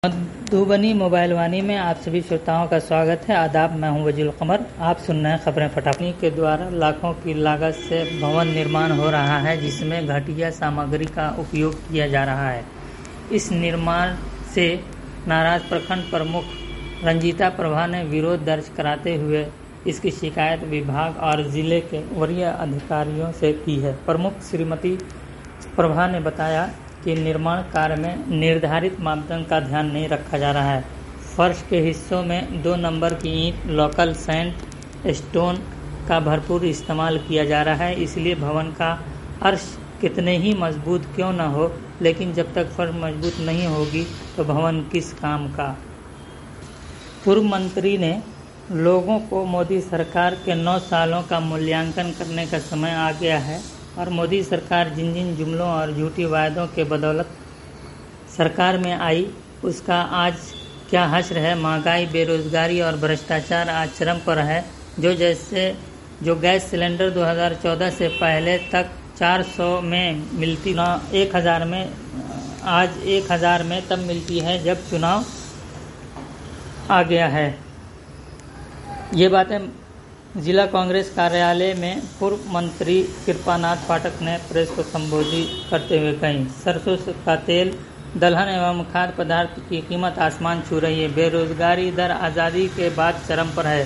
Madhubani mobile वाणी में आप सभी श्रोताओं का स्वागत है। आदाब, मैं हूं वजील कमर। आप सुन रहे हैं खबरें फटाफट। के द्वारा लाखों की लागत से भवन निर्माण हो रहा है, जिसमें घटिया सामग्री का उपयोग किया जा रहा है। इस निर्माण से नाराज प्रखंड प्रमुख रंजीता प्रभा ने विरोध दर्ज कराते हुए इसकी शिकायत विभाग और जिले के वरीय अधिकारियों से की है। प्रमुख श्रीमती प्रभा ने बताया कि निर्माण कार्य में निर्धारित मापदंड का ध्यान नहीं रखा जा रहा है। फर्श के हिस्सों में 2 नंबर की ईंट, लोकल सैंड स्टोन का भरपूर इस्तेमाल किया जा रहा है। इसलिए भवन का अर्श कितने ही मजबूत क्यों न हो, लेकिन जब तक फर्श मजबूत नहीं होगी तो भवन किस काम का। पूर्व मंत्री ने लोगों को मोदी सरकार के 9 सालों का मूल्यांकन करने का समय आ गया है और मोदी सरकार जिन जिन जुमलों और झूठी वायदों के बदौलत सरकार में आई, उसका आज क्या हश्र है। महंगाई, बेरोजगारी और भ्रष्टाचार आज चरम पर है। जो गैस सिलेंडर 2014 से पहले तक 400 में मिलती, 1000 में, आज 1000 में तब मिलती है जब चुनाव आ गया है। ये बातें जिला कांग्रेस कार्यालय में पूर्व मंत्री कृपानाथ पाठक ने प्रेस को संबोधित करते हुए कही। सरसों का तेल, दलहन एवं खाद्य पदार्थ की कीमत आसमान छू रही है। बेरोजगारी दर आज़ादी के बाद चरम पर है।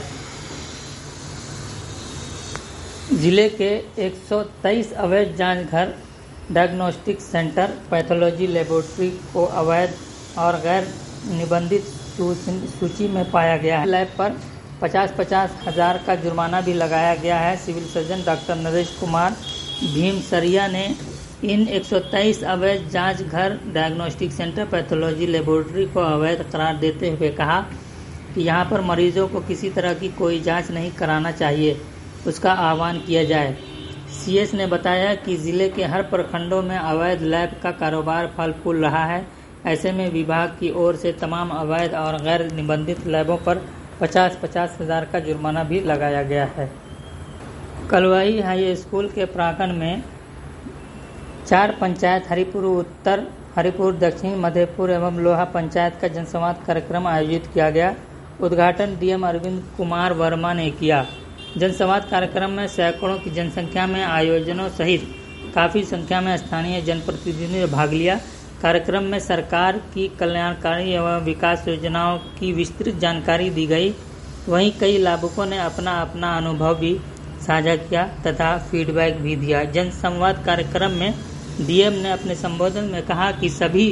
जिले के 123 अवैध जांच घर, डायग्नोस्टिक सेंटर, पैथोलॉजी लेबोरेटरी को अवैध और गैर निबंधित सूची में पाया गया है। लैब पर 50-50 हज़ार का जुर्माना भी लगाया गया है। Civil surgeon doctor Naresh Kumar Bhimsaria ने इन 123 अवैध जांच घर, डायग्नोस्टिक सेंटर, पैथोलॉजी लेबोरेटरी को अवैध करार देते हुए कहा कि यहां पर मरीजों को किसी तरह की कोई जांच नहीं कराना चाहिए, उसका आह्वान किया जाए। सीएस ने बताया कि जिले के हर प्रखंडों में अवैध लैब का कारोबार फल फूल रहा है। ऐसे में विभाग की ओर से तमाम अवैध और गैर निबंधित लैबों पर 50-50 हज़ार का जुर्माना भी लगाया गया है। कलवाही हाई स्कूल के प्रांगण में 4 पंचायत, हरिपुर उत्तर, हरिपुर दक्षिण, मधेपुर एवं लोहा पंचायत का जनसंवाद कार्यक्रम आयोजित किया गया। उद्घाटन डीएम अरविंद कुमार वर्मा ने किया। जनसंवाद कार्यक्रम में सैकड़ों की जनसंख्या में आयोजनों सहित काफ़ी संख्या में स्थानीय जनप्रतिनिधियों ने भाग लिया। कार्यक्रम में सरकार की कल्याणकारी एवं विकास योजनाओं की विस्तृत जानकारी दी गई। वहीं कई लाभुकों ने अपना अपना अनुभव भी साझा किया तथा फीडबैक भी दिया। जनसंवाद कार्यक्रम में डीएम ने अपने संबोधन में कहा कि सभी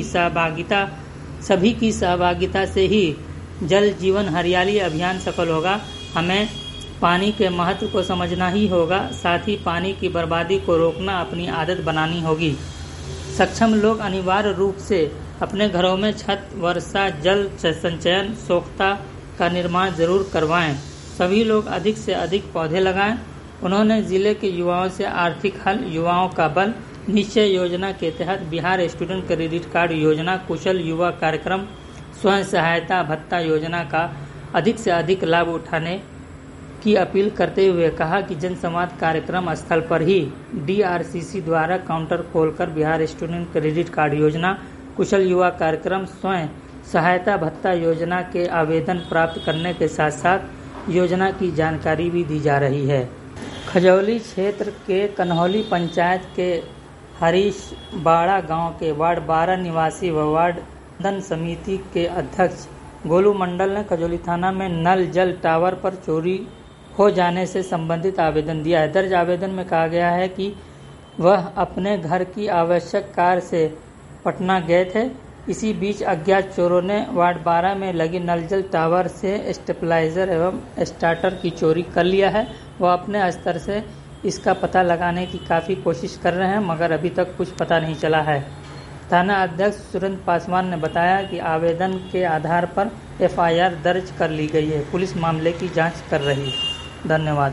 की सहभागिता से ही जल जीवन हरियाली अभियान सफल होगा। हमें पानी के महत्व को समझना ही होगा, साथ ही पानी की बर्बादी को रोकना अपनी आदत बनानी होगी। सक्षम लोग अनिवार्य रूप से अपने घरों में छत, वर्षा जल संचयन, सोख्ता का निर्माण जरूर करवाएं। सभी लोग अधिक से अधिक पौधे लगाएं। उन्होंने जिले के युवाओं से आर्थिक हल, युवाओं का बल, निश्चय योजना के तहत बिहार स्टूडेंट क्रेडिट कार्ड योजना, कुशल युवा कार्यक्रम, स्वयं सहायता भत्ता योजना का अधिक से अधिक लाभ उठाने की अपील करते हुए कहा कि जनसंवाद कार्यक्रम स्थल पर ही डीआरसीसी द्वारा काउंटर खोलकर बिहार स्टूडेंट क्रेडिट कार्ड योजना, कुशल युवा कार्यक्रम, स्वयं सहायता भत्ता योजना के आवेदन प्राप्त करने के साथ साथ योजना की जानकारी भी दी जा रही है। खजौली क्षेत्र के कन्हौली पंचायत के हरीशबाड़ा गांव के वार्ड 12 निवासी व वार्ड प्रबंधन समिति के अध्यक्ष गोलू मंडल ने खजौली थाना में नल जल टावर पर चोरी हो जाने से संबंधित आवेदन दिया है। दर्ज आवेदन में कहा गया है कि वह अपने घर की आवश्यक कार्य से पटना गए थे। इसी बीच अज्ञात चोरों ने वार्ड 12 में लगी नल जल टावर से स्टेबलाइजर एवं स्टार्टर की चोरी कर लिया है। वह अपने स्तर से इसका पता लगाने की काफ़ी कोशिश कर रहे हैं, मगर अभी तक कुछ पता नहीं चला है। थाना अध्यक्ष सुरेंद्र पासवान ने बताया कि आवेदन के आधार पर एफआईआर दर्ज कर ली गई है। पुलिस मामले की जाँच कर रही है। धन्यवाद।